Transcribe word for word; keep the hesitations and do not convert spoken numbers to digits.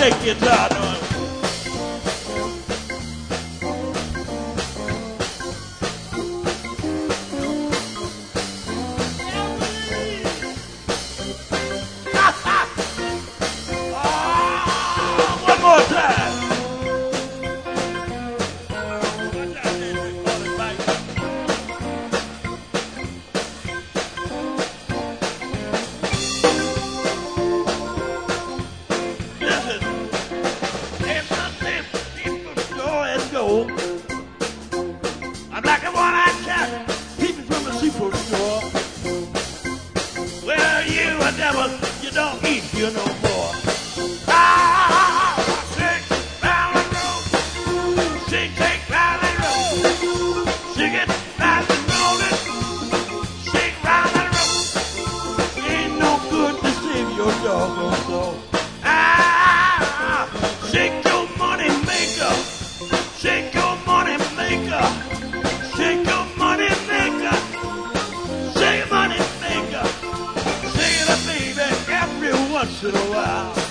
shake your jaw. One more time. I'm like a one-eyed cat, peeping from a seafood store. Well, you a devil, you don't eat you no more. Ah, shake, round and roll. Shake, shake, round and roll. Shake it, round and roll it. Shake, round and roll. Ain't no good to save your doggone soul. Ah, shake your money maker. Shake your money maker. Shake your money maker. Shake your money maker. Shake it up, baby, every once in a while.